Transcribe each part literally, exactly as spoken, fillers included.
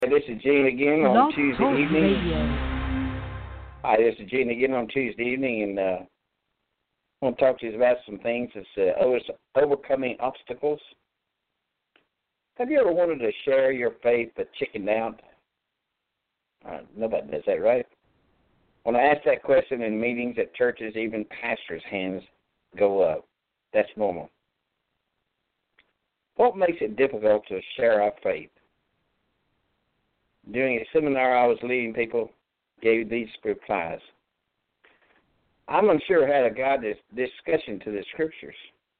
This is Gene again on Blog Tuesday Talk evening. Radio. Hi, this is Gene again on Tuesday evening, and uh, I want to talk to you about some things. It's uh, over, overcoming obstacles. Have you ever wanted to share your faith but chickened out? Uh, nobody does that, right? When I ask that question in meetings at churches, even pastors' hands go up. That's normal. What makes it difficult to share our faith? During a seminar I was leading, people gave these replies. I'm unsure how to guide this discussion to the scriptures.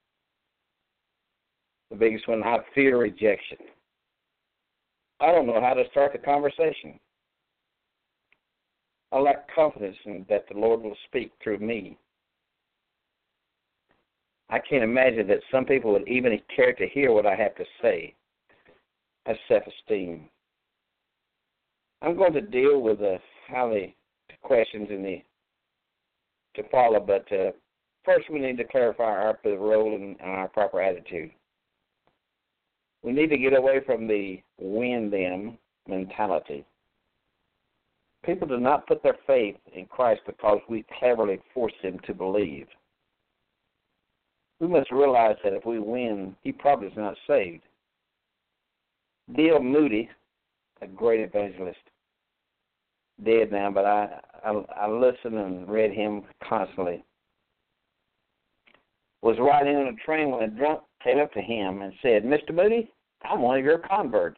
The biggest one, I fear rejection. I don't know how to start the conversation. I lack confidence in that the Lord will speak through me. I can't imagine that some people would even care to hear what I have to say. That's self-esteem. I'm going to deal with the how the questions in the to follow, but uh, first we need to clarify our role and our proper attitude. We need to get away from the win them mentality. People do not put their faith in Christ because we cleverly force them to believe. We must realize that if we win, he probably is not saved. D L Moody, a great evangelist, dead now, but I, I, I listened and read him constantly, was riding on a train when a drunk came up to him and said, Mister Moody, I'm one of your converts.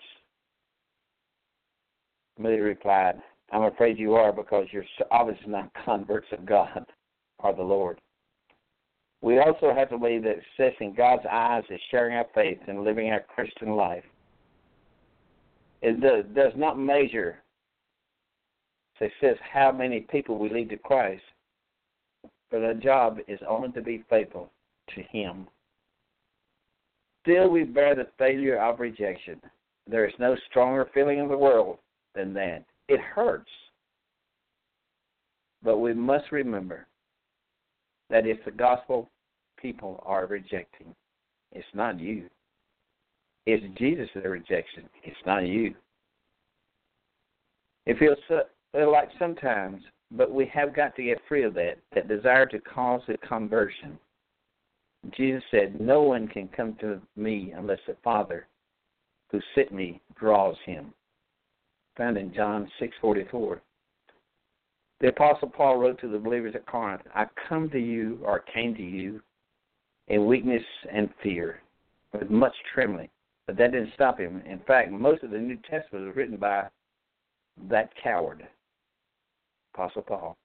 Moody replied, I'm afraid you are because you're obviously not converts of God or the Lord. We also have to believe that accessing God's eyes is sharing our faith and living our Christian life. It does, does not measure success how many people we lead to Christ, but our job is only to be faithful to him. Still, we bear the failure of rejection. There is no stronger feeling in the world than that. It hurts. But we must remember that it's the gospel people are rejecting. It's not you. It's Jesus' rejection. It's not you. It feels so, like sometimes, but we have got to get free of that, that desire to cause a conversion. Jesus said, no one can come to me unless the Father who sent me draws him. Found in John six forty-four. The Apostle Paul wrote to the believers at Corinth, I come to you, or came to you, in weakness and fear, with much trembling. But that didn't stop him. In fact, most of the New Testament was written by that coward, Apostle Paul.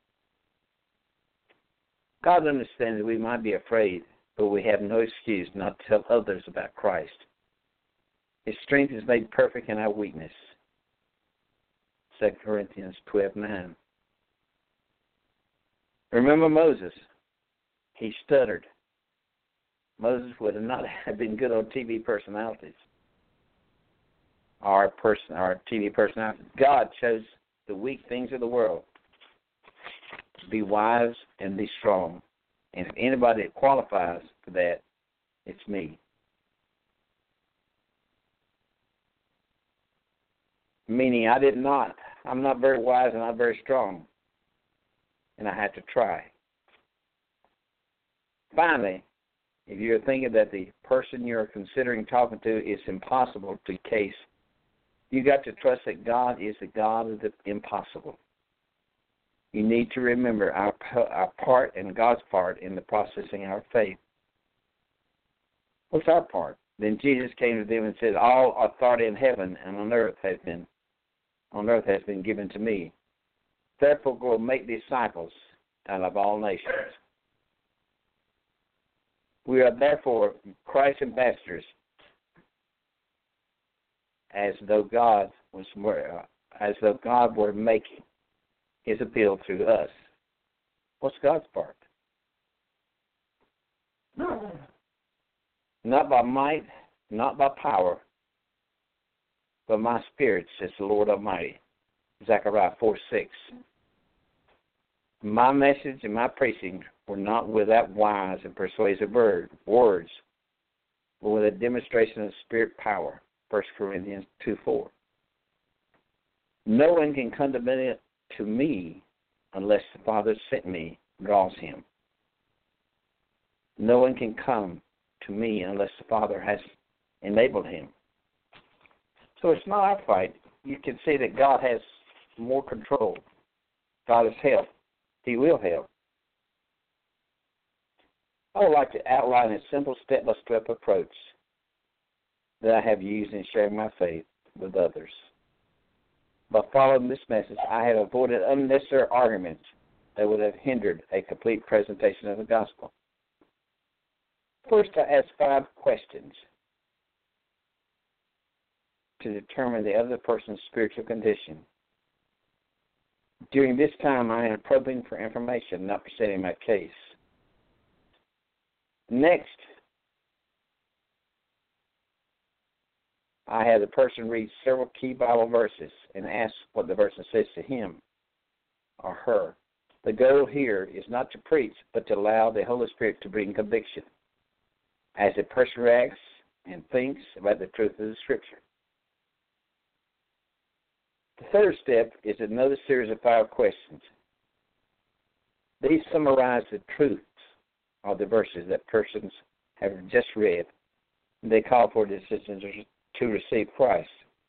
God understands that we might be afraid, but we have no excuse not to tell others about Christ. His strength is made perfect in our weakness. Second Corinthians twelve nine. Remember Moses. He stuttered. Moses would have not have been good on T V personalities. Our person, our T V personalities. God chose the weak things of the world to be wise and be strong. And if anybody that qualifies for that, it's me. Meaning I did not. I'm not very wise and not very strong. And I had to try. Finally, if you're thinking that the person you're considering talking to is impossible to case, you got to trust that God is the God of the impossible. You need to remember our, our part and God's part in the processing our faith. What's our part? Then Jesus came to them and said, all authority in heaven and on earth has been on earth has been given to me. Therefore go make disciples out of all nations. We are therefore Christ's ambassadors, as though God was as though God were making his appeal through us. What's God's part? Not by might, not by power, but my spirit, says the Lord Almighty. Zechariah four six. My message and my preaching were not without wise and persuasive word, words, but with a demonstration of spirit power. First Corinthians two four. No one can come to me, to me unless the Father sent me draws him. No one can come to me unless the Father has enabled him. So it's not our fight. You can see that God has more control. God has helped. He will help. I would like to outline a simple step-by-step approach that I have used in sharing my faith with others. By following this message, I have avoided unnecessary arguments that would have hindered a complete presentation of the gospel. First, I ask five questions to determine the other person's spiritual condition. During this time, I am probing for information, not presenting my case. Next, I have the person read several key Bible verses and ask what the verse says to him or her. The goal here is not to preach, but to allow the Holy Spirit to bring conviction as the person reacts and thinks about the truth of the Scripture. The third step is another series of five questions. These summarize the truths of the verses that persons have just read. They call for decisions to receive Christ.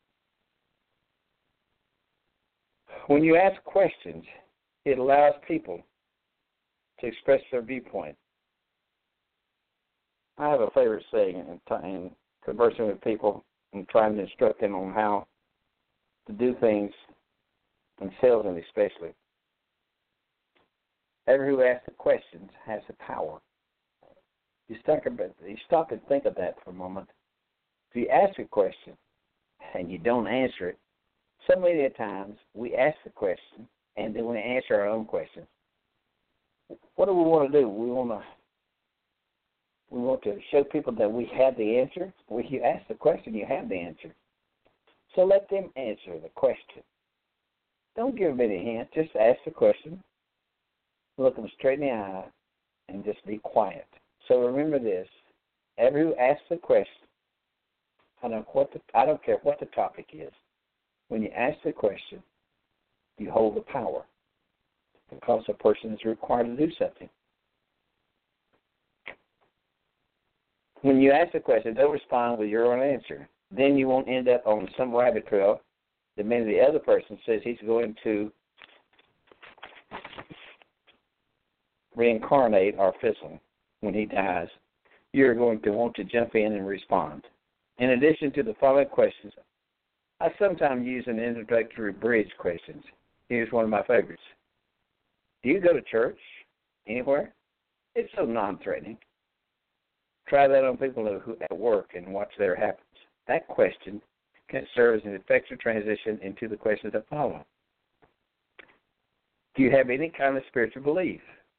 When you ask questions, it allows people to express their viewpoint. I have a favorite saying in, in conversing with people and trying to instruct them on how to do things, and salesmen especially. Everyone who asks the questions has the power. You stop, you stop and think of that for a moment. If you ask a question and you don't answer it, so many times we ask the question and then we answer our own questions. What do we want to do? We want to we want to show people that we have the answer. When you ask the question, you have the answer. So let them answer the question. Don't give them any hint. Just ask the question, look them straight in the eye, and just be quiet. So remember this: everyone who asks the question, I don't what the, I don't care what the topic is. When you ask the question, you hold the power because the person is required to do something. When you ask the question, don't respond with your own answer. Then you won't end up on some rabbit trail the minute the other person says he's going to reincarnate or fizzle when he dies. You're going to want to jump in and respond. In addition to the following questions, I sometimes use an introductory bridge questions. Here's one of my favorites. Do you go to church anywhere? It's so non-threatening. Try that on people who at work and watch their happens. That question can serve as an effective transition into the questions that follow. Do you have any kind of spiritual belief?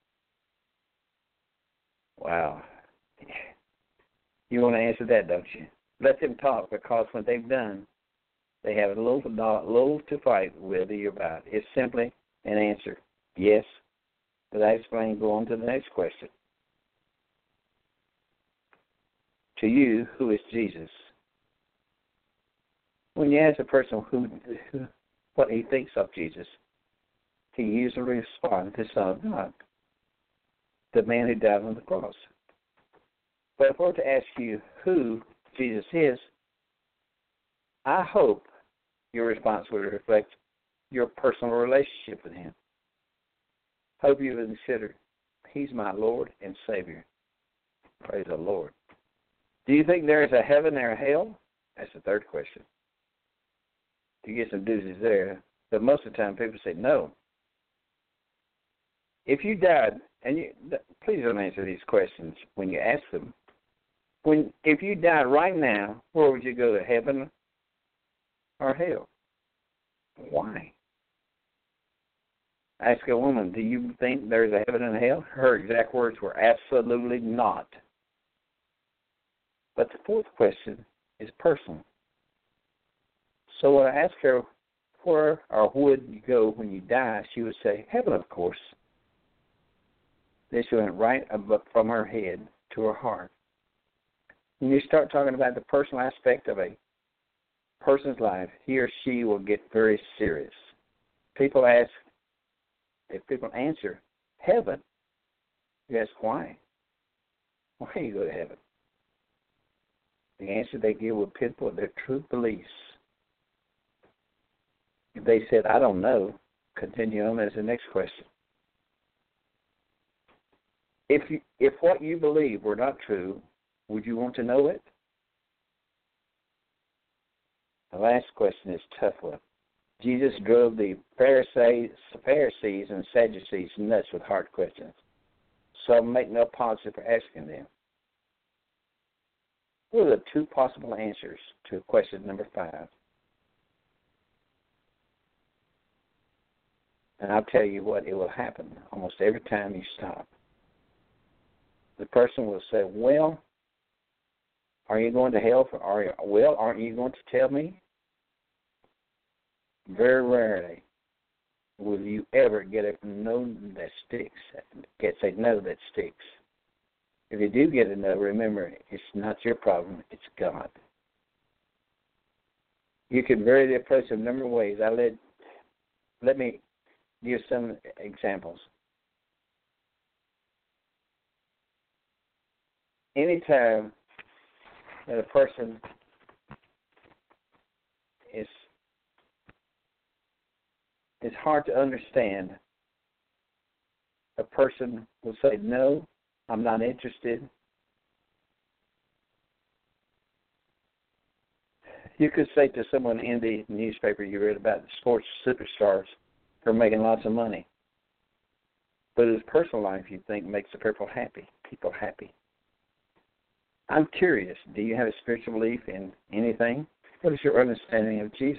Wow. You want to answer that, don't you? Let them talk, because when they've done, they have a little, little to fight with you about. It's simply an answer, yes. But I explain, go on to the next question. To you, who is Jesus? When you ask a person who, who what he thinks of Jesus, he usually responds, the Son of God, the man who died on the cross. But if I were to ask you who Jesus is, I hope your response would reflect your personal relationship with him. Hope you would consider, he's my Lord and Savior. Praise the Lord. Do you think there is a heaven or a hell? That's the third question. You get some doozies there, but most of the time people say no. If you died, and you, please don't answer these questions when you ask them. When if you died right now, where would you go, to heaven or hell? Why? Ask a woman, do you think there's a heaven and a hell? Her exact words were absolutely not. But the fourth question is personal. So when I asked her where or would you go when you die, she would say, heaven, of course. Then she went right up from her head to her heart. When you start talking about the personal aspect of a person's life, he or she will get very serious. People ask, if people answer, heaven, you ask why? Why do you go to heaven? The answer they give will pinpoint their true beliefs. If they said, I don't know, continue on as the next question. If you, if what you believe were not true, would you want to know it? The last question is a tough one. Jesus drove the Pharisees, Pharisees and Sadducees nuts with hard questions. So I'll make no apology for asking them. What are the two possible answers to question number five? And I'll tell you what, it will happen almost every time you stop. The person will say, well, are you going to hell for, are you, well, aren't you going to tell me? Very rarely will you ever get a no that sticks, get a no that sticks. If you do get a no, remember, it's not your problem, it's God. You can vary the approach a number of ways. I let, let me give some examples. Anytime that a person is, it's hard to understand, a person will say, no, I'm not interested. You could say to someone in the newspaper you read about the sports superstars who are making lots of money. But his personal life, you think, makes the people happy. People happy. I'm curious, do you have a spiritual belief in anything? What is your understanding of Jesus?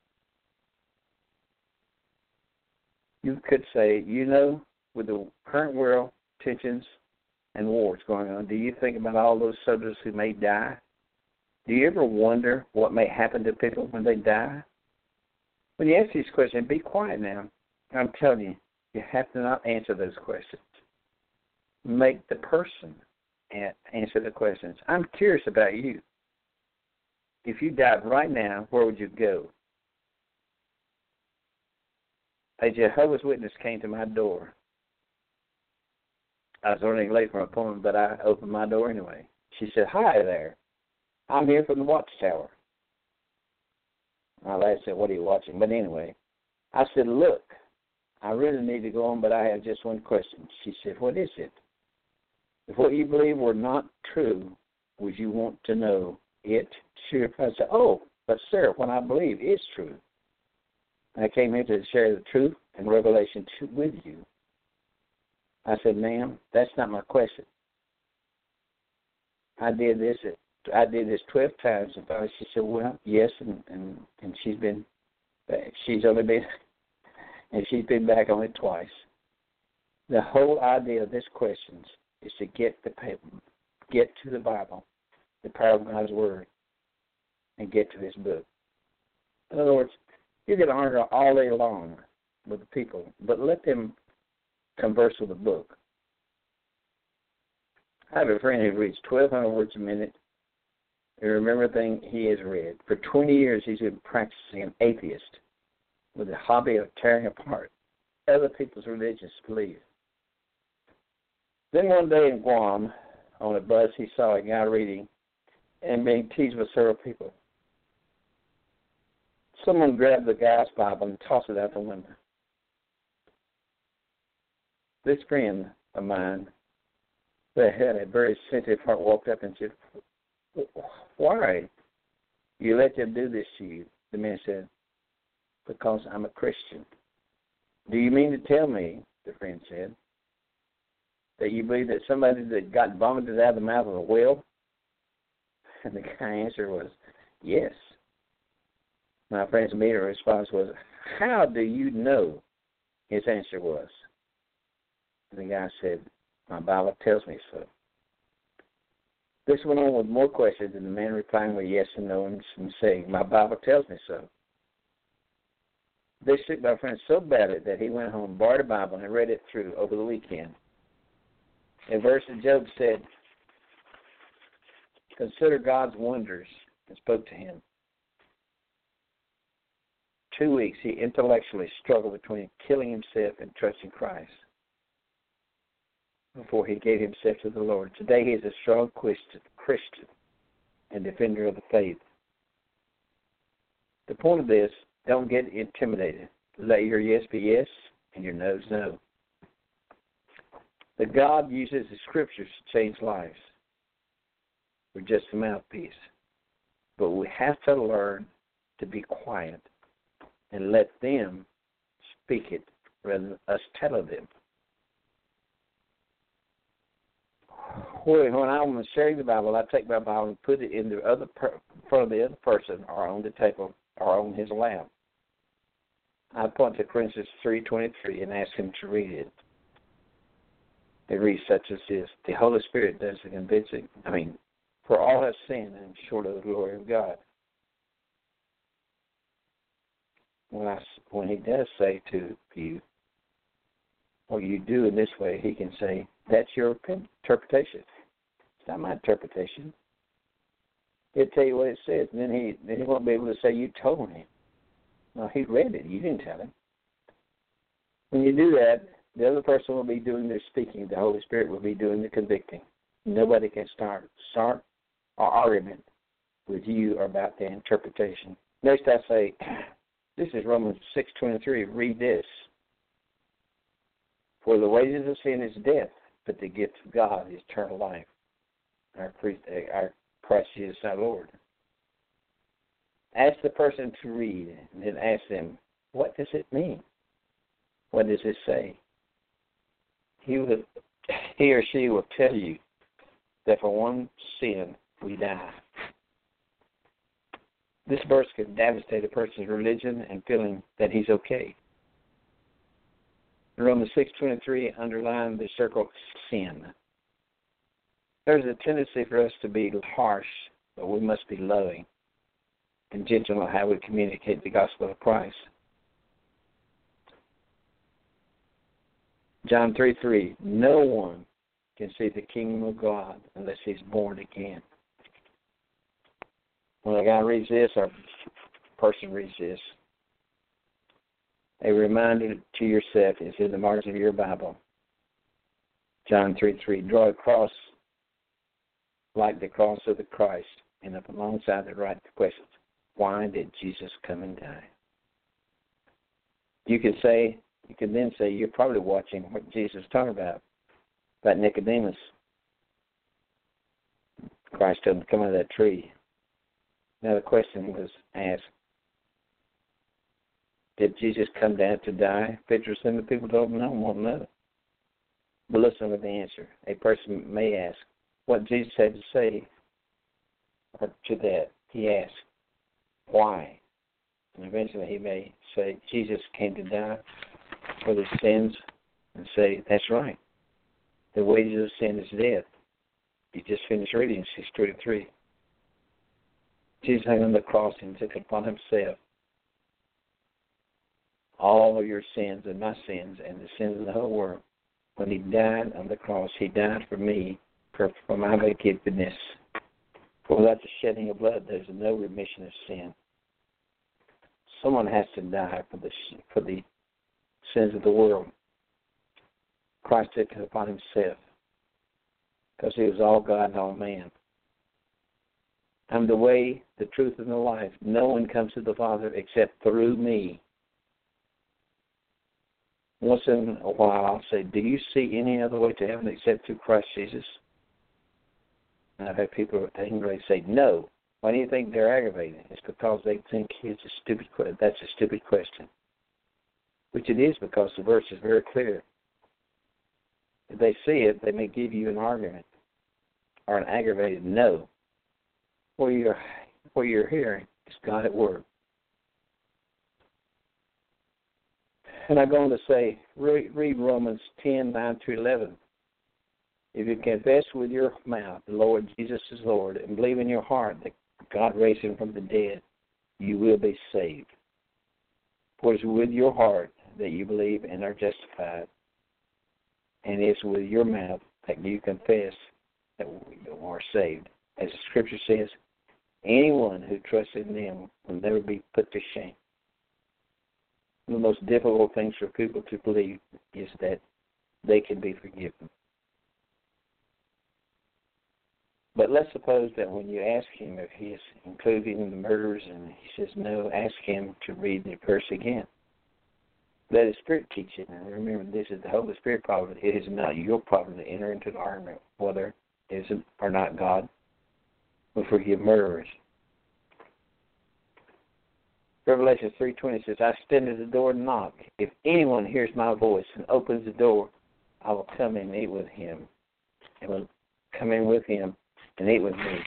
You could say, you know, with the current world, tensions and wars going on, do you think about all those soldiers who may die? Do you ever wonder what may happen to people when they die? When you ask these questions, be quiet now. I'm telling you, you have to not answer those questions. Make the person answer the questions. I'm curious about you. If you died right now, where would you go? A Jehovah's Witness came to my door. I was running late for an appointment, but I opened my door anyway. She said, hi there. I'm here from the Watchtower. My lad said, what are you watching? But anyway, I said, look, I really need to go on, but I have just one question. She said, what is it? If what you believe were not true, would you want to know it? Sure. I said, oh, but sir, what I believe is true. I came here to share the truth and revelation with you. I said, ma'am, that's not my question. I did this. I did this twelve times, and finally she said, well, yes, and, and, and she's been, she's only been, and she's been back only twice. The whole idea of this question is to get the get to the Bible, the power of God's Word, and get to this book. In other words, you can argue all day long with the people, but let them converse with the book. I have a friend who reads twelve hundred words a minute and remember everything he has read. For twenty years, he's been practicing an atheist with the hobby of tearing apart other people's religious beliefs. Then one day in Guam, on a bus, he saw a guy reading and being teased with several people. Someone grabbed the guy's Bible and tossed it out the window. This friend of mine that had a very sensitive heart walked up and said, why you let them do this to you? The man said, because I'm a Christian. Do you mean to tell me, the friend said, that you believe that somebody that got vomited out of the mouth of a whale? And the guy answer was, yes. My friend's immediate response was, how do you know? His answer was. And the guy said, my Bible tells me so. This went on with more questions, and the man replying with yes and no and saying, my Bible tells me so. This shook my friend so badly that he went home, borrowed a Bible, and read it through over the weekend. A verse of Job said, consider God's wonders, and spoke to him. two weeks, he intellectually struggled between killing himself and trusting Christ before he gave himself to the Lord. Today, he is a strong Christian and defender of the faith. The point of this, don't get intimidated. Let your yes be yes and your no's no. That God uses the Scriptures to change lives. We're just a mouthpiece. But we have to learn to be quiet and let them speak it rather than us telling them. When I'm sharing the Bible, I take my Bible and put it in the other per- in front of the other person or on the table or on his lap. I point to Corinthians three twenty-three and ask him to read it. It reads such as this: the Holy Spirit does the convincing. I mean, for all have sinned and short of the glory of God. When I, when he does say to you, or you do in this way, he can say, that's your interpretation. It's not my interpretation. He'll tell you what it says, and then he, then he won't be able to say, you told him. No, he read it. You didn't tell him. When you do that, the other person will be doing the speaking. The Holy Spirit will be doing the convicting. Nobody can start, start an argument with you about the interpretation. Next I say, this is Romans six twenty-three. Read this. For the wages of sin is death, but the gift of God is eternal life. Our, our Christ Jesus our Lord. Ask the person to read, and then ask them, what does it mean? What does it say? He, will, he or she will tell you that for one sin we die. This verse can devastate a person's religion and feeling that he's okay. In Romans six twenty-three, underline the circle sin. There's a tendency for us to be harsh, but we must be loving and gentle on how we communicate the gospel of Christ. John three three, no one can see the kingdom of God unless he's born again. When a guy reads this or a person reads this, a reminder to yourself is in the margin of your Bible. John three three, draw a cross like the cross of the Christ, and up alongside the right questions. Why did Jesus come and die? You can say, you can then say, you're probably watching what Jesus is talking about, about Nicodemus. Christ told him to come out of that tree. Now the question was asked, did Jesus come down to die? fifty percent of the people don't know, won't know. But listen to the answer. A person may ask what Jesus had to say to that. He asked, why? And eventually he may say, Jesus came to die for the sins, and say, that's right. The wages of sin is death. You just finished reading six twenty-three. Jesus hung on the cross and took upon himself all of your sins and my sins and the sins of the whole world. When he died on the cross, he died for me, for, for my forgiveness. For without the shedding of blood, there's no remission of sin. Someone has to die for the for the sins of the world. Christ took it upon himself because he was all God and all man. I'm the way, the truth, and the life. No one comes to the Father except through me. Once in a while, I'll say, do you see any other way to heaven except through Christ Jesus? And I've had people angrily say, no. Why do you think they're aggravated? It's because they think it's a stupid, that's a stupid question. Which it is, because the verse is very clear. If they see it, they may give you an argument or an aggravated no. What you're, what you're hearing is God at work. And I'm going to say, read, read Romans ten, nine through eleven. If you confess with your mouth the Lord Jesus is Lord and believe in your heart that God raised him from the dead, you will be saved. For it is with your heart that you believe and are justified, and it's with your mouth that you confess that you are saved. As the Scripture says, anyone who trusts in them will never be put to shame. the most difficult things for people to believe is that they can be forgiven. But let's suppose that when you ask him if he is including the murders and he says no, ask him to read the verse again. Let his Spirit teach it. And remember, this is the Holy Spirit problem. It is not your problem to enter into the argument whether it is or not God will forgive murderers. Revelation three twenty says, I stand at the door and knock. If anyone hears my voice and opens the door, I will come and eat with him, and will come in with him and eat with me.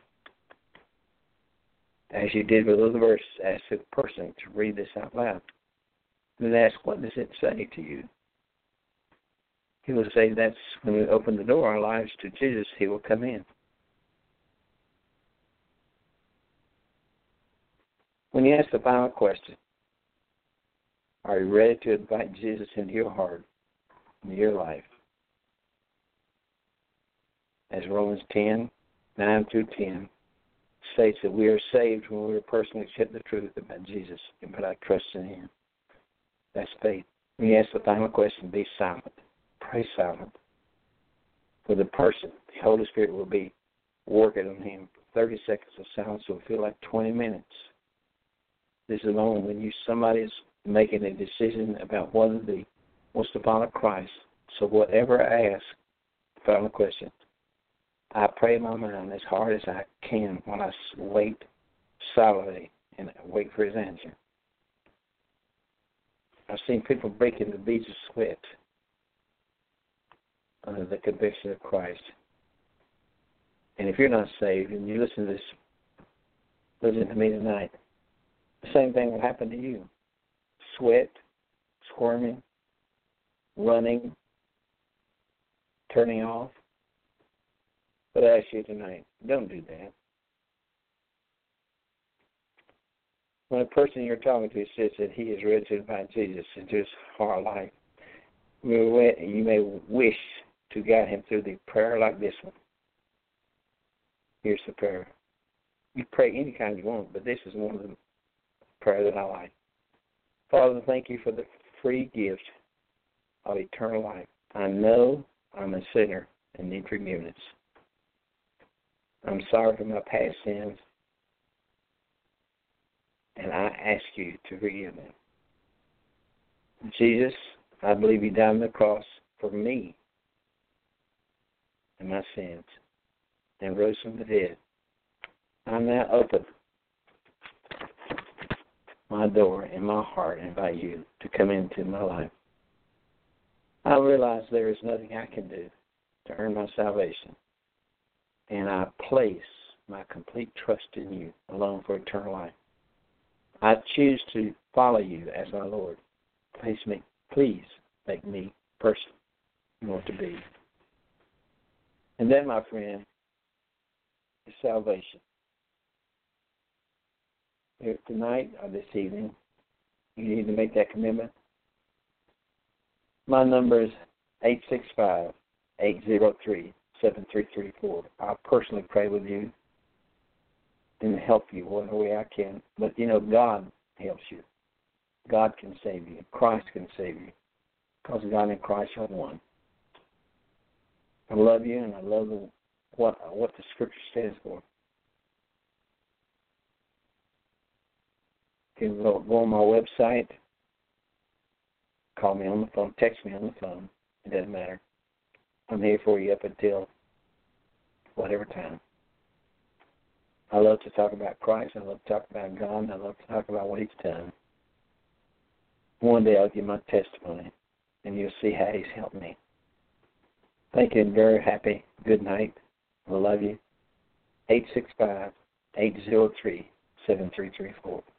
As you did with other verses, ask the person to read this out loud. Then ask, what does it say to you? He will say that's when we open the door our lives to Jesus, he will come in. When you ask the final question, are you ready to invite Jesus into your heart, into your life? As Romans ten, nine through ten states that we are saved when we personally accept the truth about Jesus and put our trust in him. That's faith. When you ask the final question, be silent. Pray silent. For the person, the Holy Spirit will be working on him. thirty seconds of silence will feel like twenty minutes. This is only when you somebody's making a decision about whether they wants to follow Christ. So whatever I ask, final question, I pray in my mind as hard as I can when I wait silently and wait for his answer. I've seen people break into beads of sweat under the conviction of Christ. And if you're not saved and you listen to this, listen to me tonight, the same thing will happen to you. Sweat, squirming, running, turning off. But I ask you tonight, don't do that. When a person you're talking to says that he is ready to invite Jesus into his heart life, you may wish to guide him through the prayer like this one. Here's the prayer. You pray any kind you want, but this is one of the prayers that I like. Father, thank you for the free gift of eternal life. I know I'm a sinner and need forgiveness. I'm sorry for my past sins, and I ask you to forgive them. Jesus, I believe you died on the cross for me and my sins and rose from the dead. I'm now open my door and my heart and invite you to come into my life. I realize there is nothing I can do to earn my salvation, and I place my complete trust in you alone for eternal life. I choose to follow you as my Lord. Please make, please make me the person you want to be. And then, my friend, is salvation. If tonight or this evening you need to make that commitment, my number is eight six five, eight zero three, seven three three four. I'll personally pray with you and help you whatever way I can. But, you know, God helps you. God can save you. Christ can save you. Because God and Christ are one. I love you, and I love the, what, what the Scripture stands for. You can go, go on my website, call me on the phone, text me on the phone. It doesn't matter. I'm here for you up until whatever time. I love to talk about Christ. I love to talk about God. I love to talk about what he's done. One day I'll give my testimony, and you'll see how he's helped me. Thank you, and very happy. Good night. I love you. eight six five, eight zero three, seven three three four.